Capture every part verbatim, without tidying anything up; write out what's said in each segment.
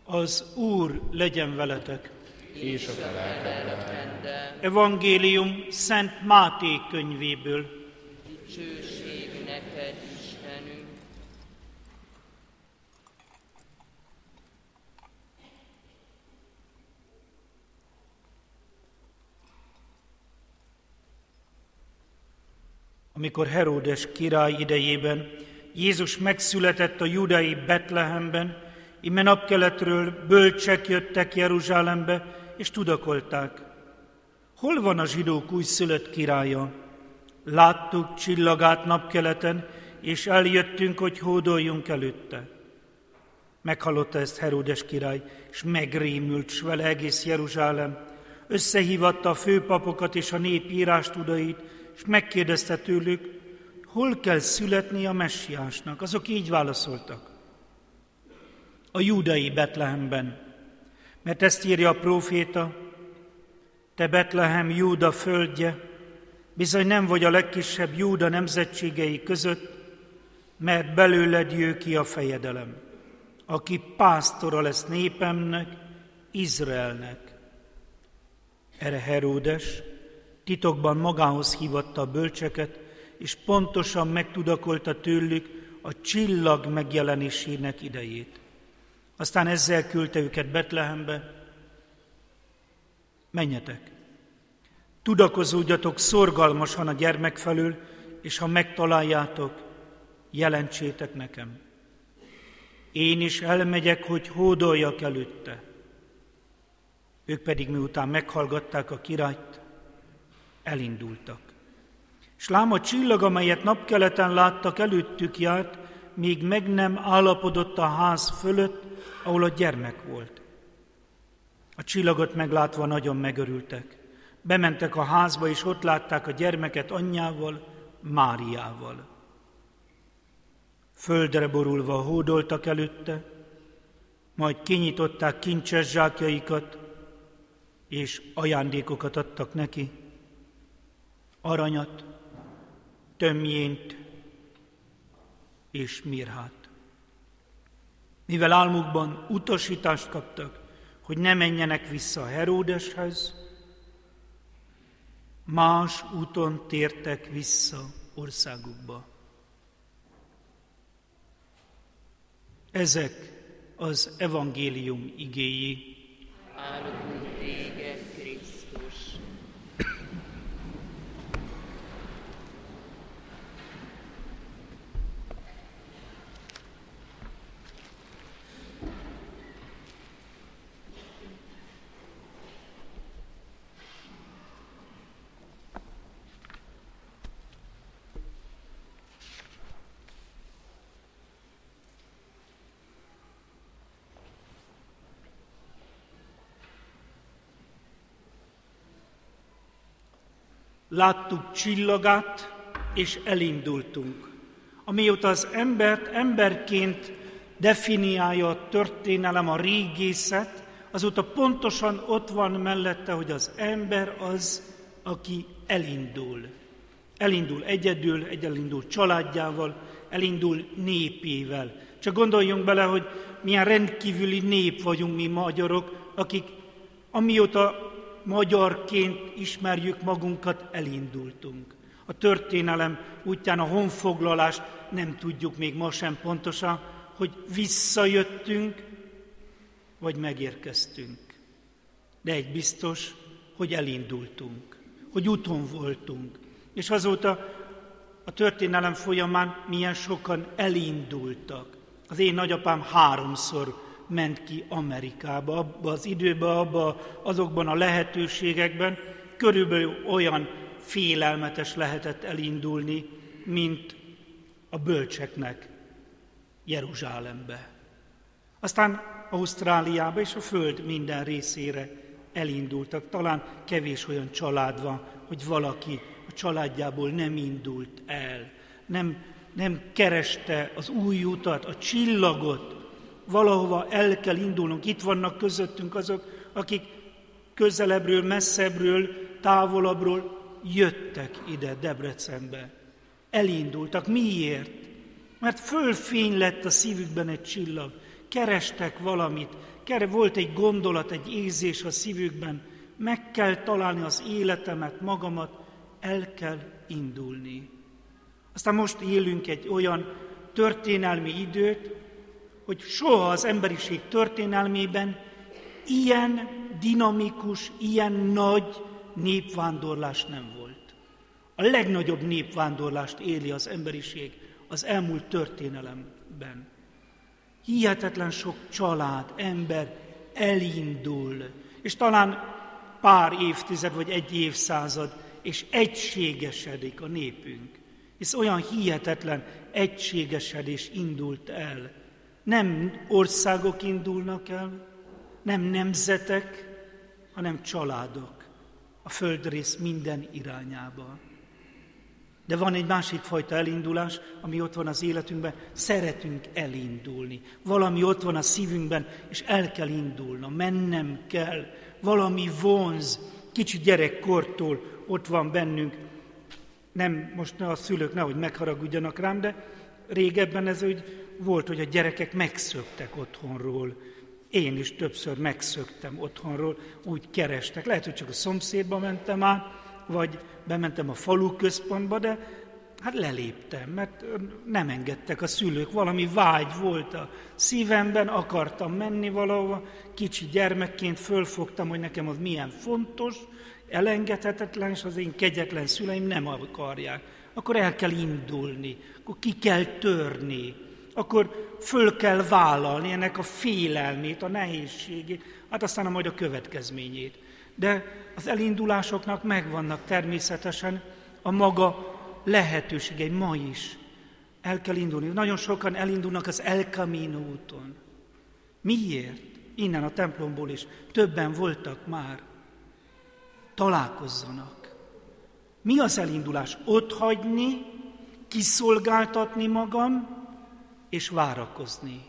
Az Úr legyen veletek. És a te lelkeddel. Evangélium Szent Máté könyvéből. Dicsőség neked, Istenünk! Amikor Heródes király idejében Jézus megszületett a júdeai Betlehemben, íme napkeletről bölcsek jöttek Jeruzsálembe, és tudakolták: hol van a zsidók újszülött királya? Láttuk csillagát napkeleten, és eljöttünk, hogy hódoljunk előtte. Meghallotta ezt Heródes király, és megrémült, s vele egész Jeruzsálem. Összehívatta a főpapokat és a nép írástudait, és megkérdezte tőlük, hol kell születni a messiásnak. Azok így válaszoltak: a júdai Betlehemben, mert ezt írja a próféta: te Betlehem, Júda földje, bizony nem vagy a legkisebb Júda nemzetségei között, mert belőled jő ki a fejedelem, aki pásztora lesz népemnek, Izraelnek. Erre Heródes titokban magához hívatta a bölcseket, és pontosan megtudakolta tőlük a csillag megjelenésének idejét. Aztán ezzel küldte őket Betlehembe: menjetek, tudakozódjatok szorgalmasan a gyermek felől, és ha megtaláljátok, jelentsétek nekem. Én is elmegyek, hogy hódoljak előtte. Ők pedig miután meghallgatták a királyt, elindultak. És lám a csillag, amelyet napkeleten láttak, előttük járt, még meg nem állapodott a ház fölött, ahol a gyermek volt. A csillagot meglátva nagyon megörültek. Bementek a házba, és ott látták a gyermeket anyjával, Máriával. Földre borulva hódoltak előtte, majd kinyitották kincses zsákjaikat, és ajándékokat adtak neki: aranyat, tömjént és mirhát. Mivel álmukban utasítást kaptak, hogy ne menjenek vissza Heródeshez, más úton tértek vissza országukba. Ezek az evangélium igéi. Áldunk téged, Krisztus! Láttuk csillagát, és elindultunk. Amióta az embert emberként definiálja a történelem, a régészet, azóta pontosan ott van mellette, hogy az ember az, aki elindul. Elindul egyedül, elindul családjával, elindul népével. Csak gondoljunk bele, hogy milyen rendkívüli nép vagyunk mi magyarok, akik amióta magyarként ismerjük magunkat, elindultunk. A történelem útján a honfoglalást nem tudjuk még ma sem pontosan, hogy visszajöttünk, vagy megérkeztünk. De egy biztos, hogy elindultunk, hogy úton voltunk. És azóta a történelem folyamán milyen sokan elindultak. Az én nagyapám háromszor ment ki Amerikába, abba az időben, abba, azokban a lehetőségekben, körülbelül olyan félelmetes lehetett elindulni, mint a bölcseknek Jeruzsálembe. Aztán Ausztráliába és a föld minden részére elindultak. Talán kevés olyan család van, hogy valaki a családjából nem indult el, nem, nem kereste az új utat, a csillagot. Valahova el kell indulnunk. Itt vannak közöttünk azok, akik közelebbről, messzebbről, távolabbról jöttek ide Debrecenbe. Elindultak. Miért? Mert fölfény lett a szívükben egy csillag. Kerestek valamit, erre volt egy gondolat, egy érzés a szívükben, meg kell találni az életemet, magamat, el kell indulni. Aztán most élünk egy olyan történelmi időt, hogy soha az emberiség történelmében ilyen dinamikus, ilyen nagy népvándorlás nem volt. A legnagyobb népvándorlást éli az emberiség az elmúlt történelemben. Hihetetlen sok család, ember elindul, és talán pár évtized vagy egy évszázad, és egységesedik a népünk. Hisz olyan hihetetlen egységesedés indult el. Nem országok indulnak el, nem nemzetek, hanem családok a földrész minden irányába. De van egy másik fajta elindulás, ami ott van az életünkben, szeretünk elindulni. Valami ott van a szívünkben, és el kell indulnom, mennem kell. Valami vonz, kicsi gyerekkortól ott van bennünk. Nem, most ne a szülők nehogy megharagudjanak rám, de régebben ez úgy volt, hogy a gyerekek megszöktek otthonról. Én is többször megszöktem otthonról, úgy kerestek. Lehet, hogy csak a szomszédba mentem át, vagy bementem a falu központba, de hát leléptem, mert nem engedtek a szülők. Valami vágy volt a szívemben, akartam menni valahova, kicsi gyermekként fölfogtam, hogy nekem az milyen fontos, elengedhetetlen, és az én kegyetlen szüleim nem akarják. Akkor el kell indulni, akkor ki kell törni, akkor föl kell vállalni ennek a félelmét, a nehézségét, hát aztán majd a következményét. De az elindulásoknak megvannak természetesen a maga lehetőségei ma is. El kell indulni. Nagyon sokan elindulnak az El Camino úton. Miért? Innen a templomból is többen voltak már. Találkozzanak. Mi az elindulás? Otthagyni, kiszolgáltatni magam, és várakozni.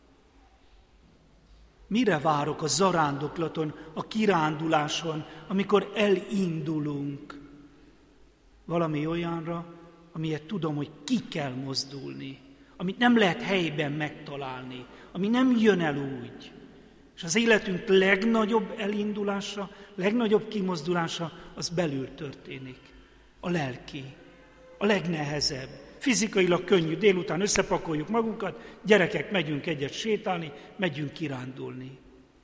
Mire várok a zarándoklaton, a kiránduláson, amikor elindulunk? Valami olyanra, amilyet tudom, hogy ki kell mozdulni, amit nem lehet helyben megtalálni, ami nem jön el úgy. És az életünk legnagyobb elindulása, legnagyobb kimozdulása, az belül történik. A lelki, a legnehezebb. Fizikailag könnyű, délután összepakoljuk magunkat, gyerekek, megyünk egyet sétálni, megyünk kirándulni.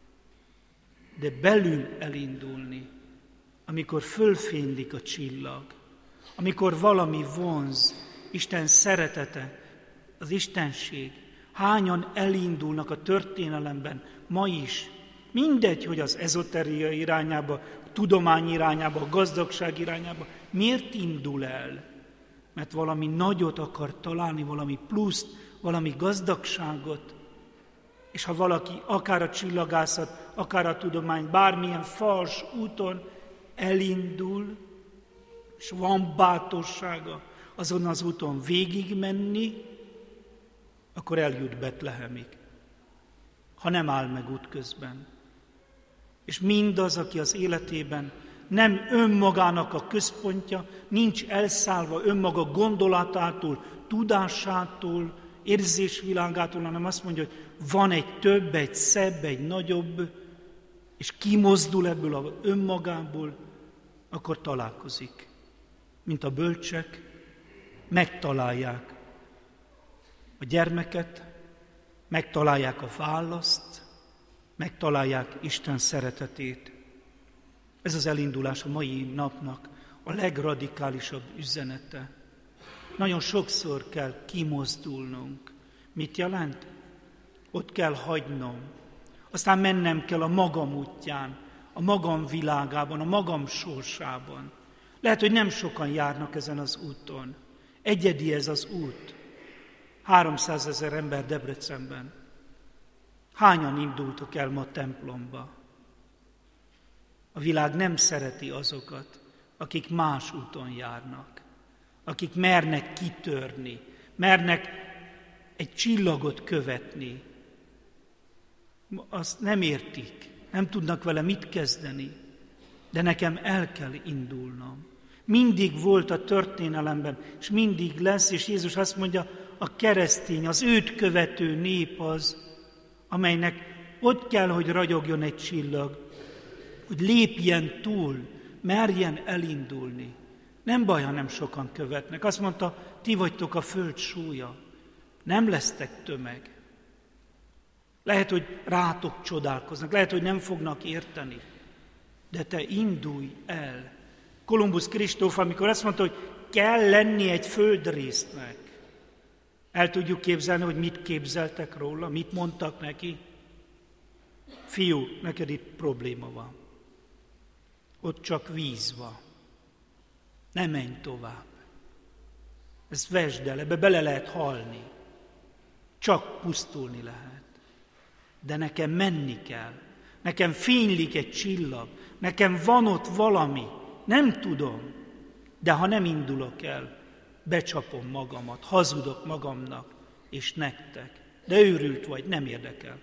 De belül elindulni, amikor fölfénylik a csillag, amikor valami vonz, Isten szeretete, az Istenség, hányan elindulnak a történelemben ma is, mindegy, hogy az ezoteria irányába, a tudomány irányába, a gazdagság irányába, miért indul el? Mert valami nagyot akar találni, valami pluszt, valami gazdagságot, és ha valaki akár a csillagászat, akár a tudomány, bármilyen fals úton elindul, és van bátorsága azon az úton végigmenni, akkor eljut Betlehemig, ha nem áll meg útközben. És mindaz, aki az életében nem önmagának a központja, nincs elszállva önmaga gondolatától, tudásától, érzésvilágától, hanem azt mondja, hogy van egy több, egy szebb, egy nagyobb, és kimozdul ebből az önmagából, akkor találkozik. Mint a bölcsek, megtalálják a gyermeket, megtalálják a választ, megtalálják Isten szeretetét. Ez az elindulás a mai napnak a legradikálisabb üzenete. Nagyon sokszor kell kimozdulnunk. Mit jelent? Ott kell hagynom. Aztán mennem kell a magam útján, a magam világában, a magam sorsában. Lehet, hogy nem sokan járnak ezen az úton. Egyedi ez az út. háromszázezer ember Debrecenben. Hányan indultak el ma templomba? A világ nem szereti azokat, akik más úton járnak, akik mernek kitörni, mernek egy csillagot követni. Azt nem értik, nem tudnak vele mit kezdeni, de nekem el kell indulnom. Mindig volt a történelemben, és mindig lesz, és Jézus azt mondja, a keresztény, az őt követő nép az, amelynek ott kell, hogy ragyogjon egy csillag, hogy lépjen túl, merjen elindulni. Nem baj, ha nem sokan követnek. Azt mondta, ti vagytok a föld súlya. Nem lesztek tömeg. Lehet, hogy rátok csodálkoznak, lehet, hogy nem fognak érteni. De te indulj el. Kolumbusz Kristóf, amikor azt mondta, hogy kell lenni egy földrésznek. El tudjuk képzelni, hogy mit képzeltek róla, mit mondtak neki? Fiú, neked itt probléma van. Ott csak víz van. Ne menj tovább. Ezt vesd el, ebbe bele lehet halni. Csak pusztulni lehet. De nekem menni kell. Nekem fénylik egy csillag. Nekem van ott valami. Nem tudom. De ha nem indulok el, becsapom magamat, hazudok magamnak, és nektek. De őrült vagy, nem érdekel.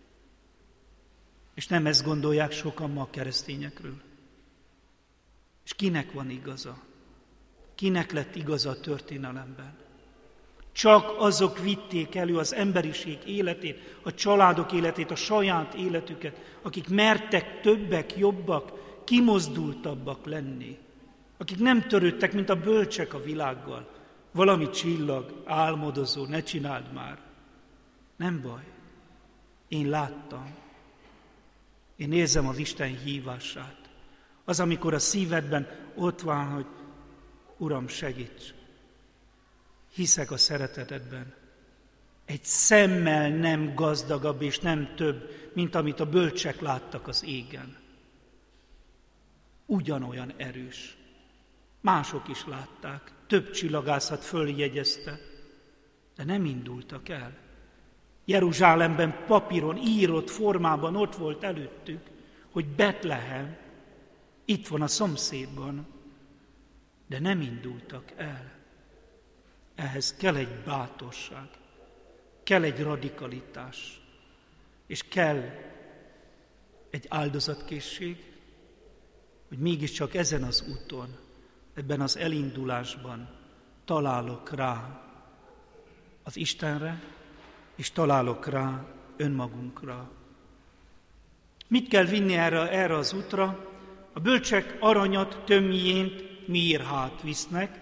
És nem ezt gondolják sokan ma a keresztényekről. És kinek van igaza? Kinek lett igaza a történelemben? Csak azok vitték elő az emberiség életét, a családok életét, a saját életüket, akik mertek többek, jobbak, kimozdultabbak lenni. Akik nem törődtek, mint a bölcsek a világgal. Valami csillag, álmodozó, ne csináld már. Nem baj. Én láttam. Én érzem az Isten hívását. Az, amikor a szívedben ott van, hogy Uram, segíts. Hiszek a szeretetedben. Egy szemmel nem gazdagabb és nem több, mint amit a bölcsek láttak az égen. Ugyanolyan erős. Mások is látták, több csillagászat följegyezte, de nem indultak el. Jeruzsálemben papíron, írott formában ott volt előttük, hogy Betlehem itt van a szomszédban, de nem indultak el. Ehhez kell egy bátorság, kell egy radikalitás, és kell egy áldozatkészség, hogy mégiscsak ezen az úton, ebben az elindulásban találok rá az Istenre, és találok rá önmagunkra. Mit kell vinni erre, erre az útra? A bölcsek aranyat, tömjént, mirhát visznek.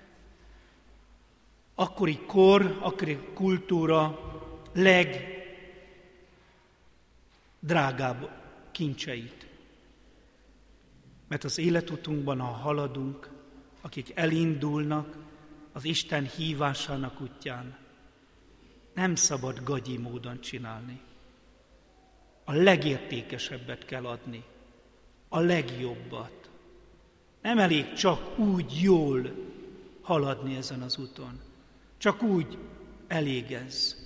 Akkori kor, akkori kultúra legdrágább kincseit. Mert az életutunkban, ha haladunk, akik elindulnak az Isten hívásának útján, nem szabad gagyi módon csinálni. A legértékesebbet kell adni, a legjobbat. Nem elég csak úgy jól haladni ezen az úton, csak úgy elég ez.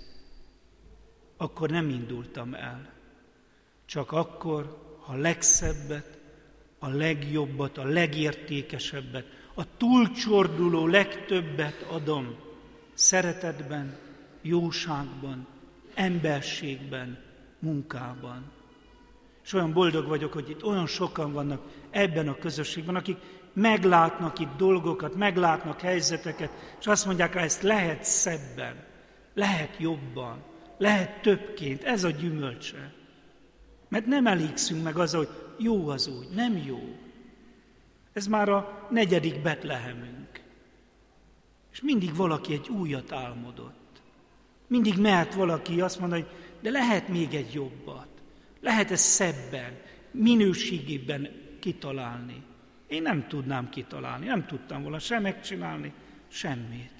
Akkor nem indultam el. Csak akkor, ha a legszebbet, a legjobbat, a legértékesebbet, a túlcsorduló legtöbbet adom szeretetben, jóságban, emberségben, munkában. És olyan boldog vagyok, hogy itt olyan sokan vannak ebben a közösségben, akik meglátnak itt dolgokat, meglátnak helyzeteket, és azt mondják rá, ezt lehet szebben, lehet jobban, lehet többként, ez a gyümölcse. Mert nem elégszünk meg azzal, hogy jó az úgy, nem jó. Ez már a negyedik Betlehemünk. És mindig valaki egy újat álmodott. Mindig mert valaki azt mondani, hogy de lehet még egy jobbat. Lehet ez szebben, minőségében kitalálni. Én nem tudnám kitalálni, nem tudtam volna sem megcsinálni, semmit.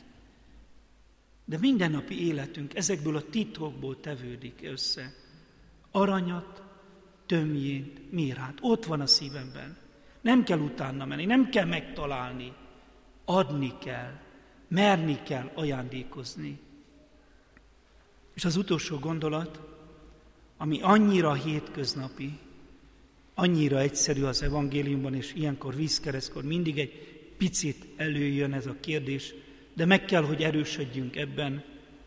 De mindennapi életünk ezekből a titokból tevődik össze. Aranyat, tömjént, mirhát. Ott van a szívemben. Nem kell utána menni, nem kell megtalálni. Adni kell, merni kell ajándékozni. És az utolsó gondolat, ami annyira hétköznapi, annyira egyszerű az evangéliumban, és ilyenkor vízkeresztkor mindig egy picit előjön ez a kérdés, de meg kell, hogy erősödjünk ebben.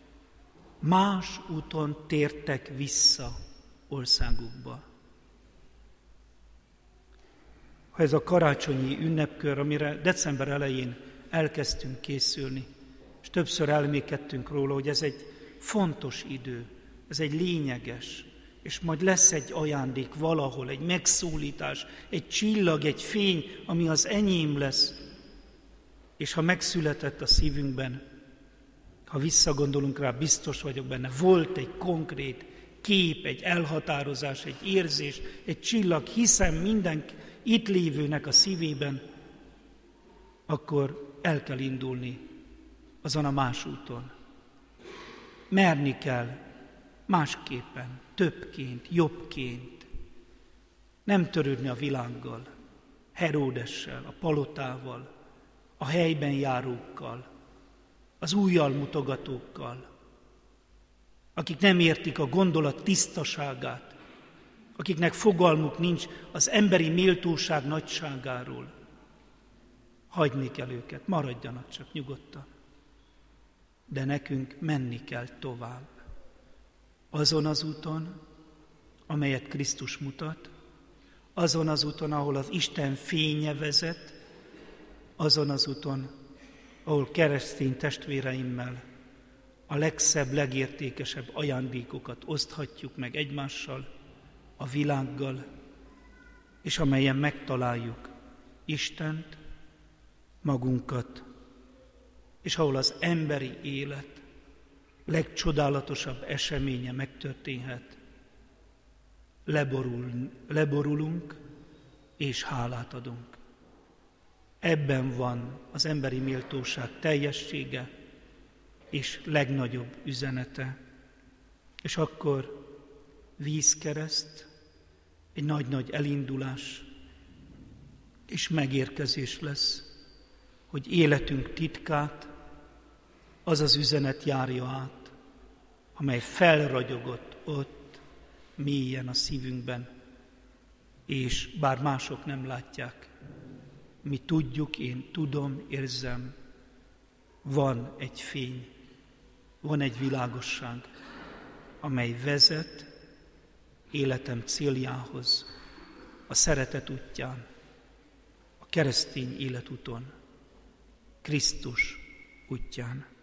Más úton tértek vissza országukba. Ha ez a karácsonyi ünnepkör, amire december elején elkezdtünk készülni, és többször elmékedtünk róla, hogy ez egy fontos idő, ez egy lényeges, és majd lesz egy ajándék valahol, egy megszólítás, egy csillag, egy fény, ami az enyém lesz. És ha megszületett a szívünkben, ha visszagondolunk rá, biztos vagyok benne, volt egy konkrét kép, egy elhatározás, egy érzés, egy csillag, hiszem minden itt lévőnek a szívében, akkor el kell indulni azon a más úton. Merni kell másképpen, többként, jobbként. Nem törődni a világgal, Heródessel, a palotával, a helyben járókkal, az újjal mutogatókkal, akik nem értik a gondolat tisztaságát, akiknek fogalmuk nincs az emberi méltóság nagyságáról. Hagyni kell őket, maradjanak csak nyugodtan. De nekünk menni kell tovább. Azon az úton, amelyet Krisztus mutat, azon az úton, ahol az Isten fénye vezet, azon az úton, ahol keresztény testvéreimmel a legszebb, legértékesebb ajándékokat oszthatjuk meg egymással, a világgal, és amelyen megtaláljuk Istent, magunkat, és ahol az emberi élet legcsodálatosabb eseménye megtörténhet, leborul, leborulunk és hálát adunk. Ebben van az emberi méltóság teljessége és legnagyobb üzenete. És akkor vízkereszt, egy nagy-nagy elindulás és megérkezés lesz, hogy életünk titkát az az üzenet járja át, amely felragyogott ott mélyen a szívünkben, és bár mások nem látják, mi tudjuk, én tudom, érzem, van egy fény, van egy világosság, amely vezet életem céljához, a szeretet útján, a keresztény életúton, Krisztus útján.